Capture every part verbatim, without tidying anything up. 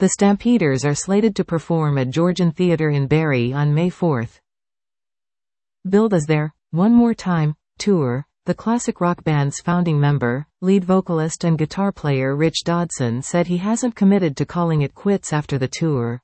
The Stampeders are slated to perform at Georgian Theatre in Barrie on May fourth. Billed as their One More Time tour, the classic rock band's founding member, lead vocalist and guitar player Rich Dodson said he hasn't committed to calling it quits after the tour.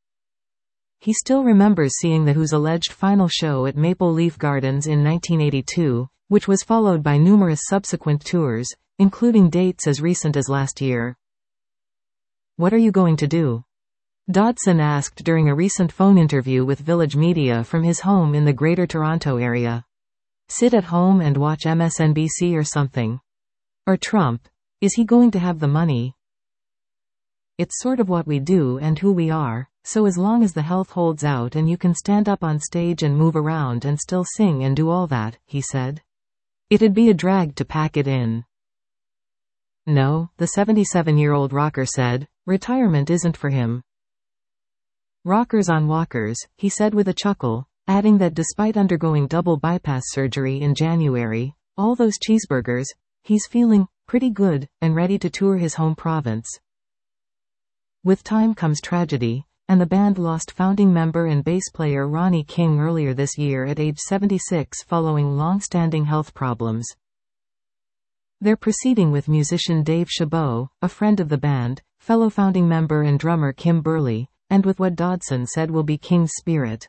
He still remembers seeing The Who's alleged final show at Maple Leaf Gardens in nineteen eighty-two, which was followed by numerous subsequent tours, including dates as recent as last year. "What are you going to do?" Dodson asked during a recent phone interview with Village Media from his home in the Greater Toronto area. "Sit at home and watch M S N B C or something? Or Trump? Is he going to have the money? It's sort of what we do and who we are, so as long as the health holds out and you can stand up on stage and move around and still sing and do all that," he said. "It'd be a drag to pack it in." No, the seventy-seven-year-old rocker said, retirement isn't for him. "Rockers on walkers," he said with a chuckle, adding that despite undergoing double bypass surgery in January, all those cheeseburgers, he's feeling pretty good and ready to tour his home province. With time comes tragedy, and the band lost founding member and bass player Ronnie King earlier this year at age seventy-six following long-standing health problems. They're proceeding with musician Dave Chabot, a friend of the band, fellow founding member and drummer Kim Burley, and with what Dodson said will be King's spirit.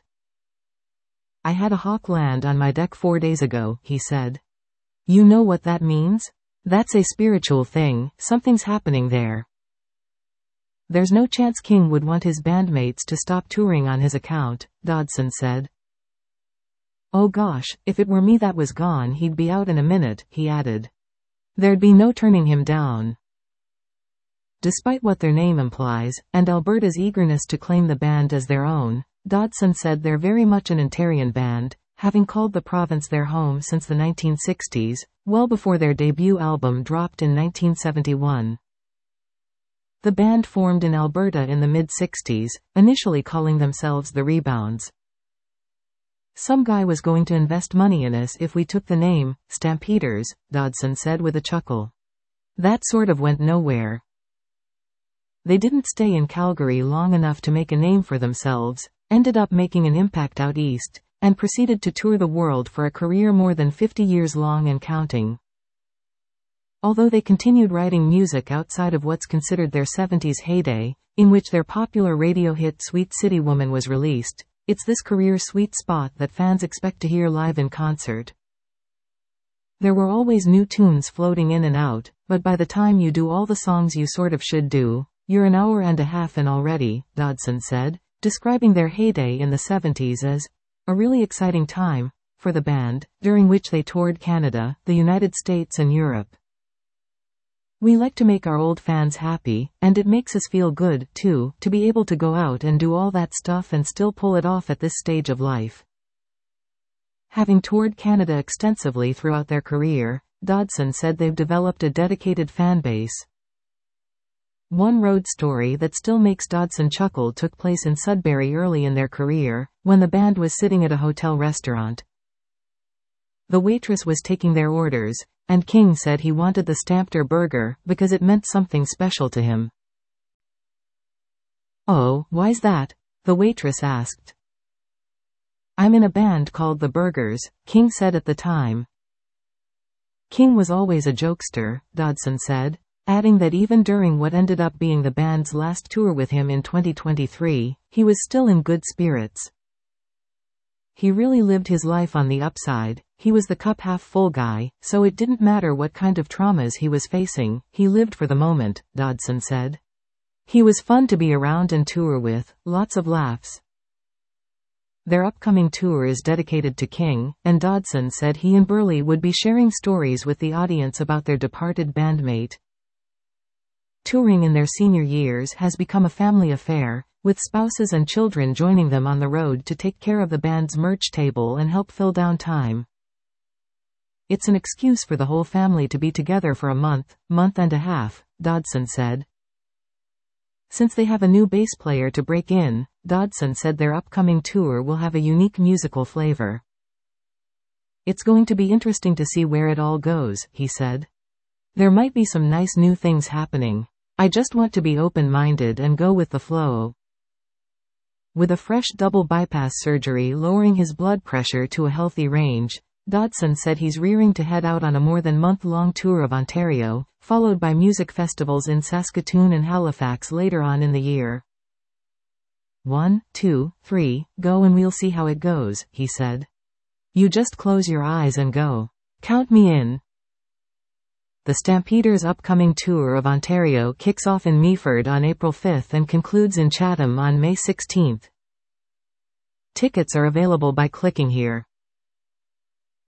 "I had a hawk land on my deck four days ago," he said. "You know what that means? That's a spiritual thing, something's happening there." There's no chance King would want his bandmates to stop touring on his account, Dodson said. "Oh gosh, if it were me that was gone he'd be out in a minute," he added. "There'd be no turning him down." Despite what their name implies, and Alberta's eagerness to claim the band as their own, Dodson said they're very much an Ontarian band, having called the province their home since the nineteen sixties, well before their debut album dropped in nineteen seventy-one. The band formed in Alberta in the mid-sixties, initially calling themselves the Rebounds. "Some guy was going to invest money in us if we took the name Stampeders," Dodson said with a chuckle. "That sort of went nowhere." They didn't stay in Calgary long enough to make a name for themselves, ended up making an impact out east, and proceeded to tour the world for a career more than fifty years long and counting. Although they continued writing music outside of what's considered their seventies heyday, in which their popular radio hit Sweet City Woman was released, it's this career sweet spot that fans expect to hear live in concert. There were always new tunes floating in and out, but by the time you do all the songs you sort of should do, you're an hour and a half in already, Dodson said, describing their heyday in the seventies as a really exciting time for the band, during which they toured Canada, the United States and Europe. "We like to make our old fans happy, and it makes us feel good, too, to be able to go out and do all that stuff and still pull it off at this stage of life." Having toured Canada extensively throughout their career, Dodson said they've developed a dedicated fan base. One road story that still makes Dodson chuckle took place in Sudbury early in their career, when the band was sitting at a hotel restaurant. The waitress was taking their orders, and King said he wanted the Stampeder burger because it meant something special to him. "Oh, why's that?" the waitress asked. "I'm in a band called The Burgers," King said at the time. King was always a jokester, Dodson said, adding that even during what ended up being the band's last tour with him in twenty twenty-three, he was still in good spirits. He really lived his life on the upside. He was the cup-half-full guy, so it didn't matter what kind of traumas he was facing, he lived for the moment, Dodson said. He was fun to be around and tour with, lots of laughs. Their upcoming tour is dedicated to King, and Dodson said he and Burley would be sharing stories with the audience about their departed bandmate. Touring in their senior years has become a family affair, with spouses and children joining them on the road to take care of the band's merch table and help fill down time. It's an excuse for the whole family to be together for a month, month and a half, Dodson said. Since they have a new bass player to break in, Dodson said their upcoming tour will have a unique musical flavor. It's going to be interesting to see where it all goes, he said. There might be some nice new things happening. I just want to be open-minded and go with the flow." With a fresh double bypass surgery lowering his blood pressure to a healthy range, Dodson said he's rearing to head out on a more than month-long tour of Ontario, followed by music festivals in Saskatoon and Halifax later on in the year. One, two, three, go and we'll see how it goes, he said. You just close your eyes and go. Count me in. The Stampeders' upcoming tour of Ontario kicks off in Meaford on April fifth and concludes in Chatham on May sixteenth. Tickets are available by clicking here.